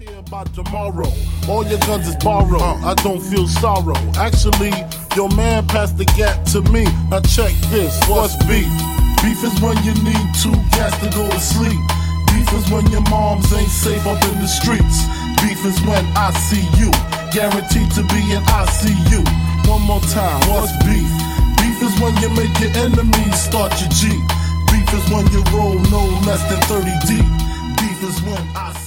care about tomorrow. All your guns is borrowed. I don't feel sorrow. Actually, your man passed the gap to me. Now check this. What's beef? Beef is when you need two cats to go to sleep. Beef is when your moms ain't safe up in the streets. Beef is when I see you, guaranteed to be in ICU. One more time. What's beef? Beef is when you make your enemies start your Jeep. Beef is when you roll no less than 30 deep. Beef is when I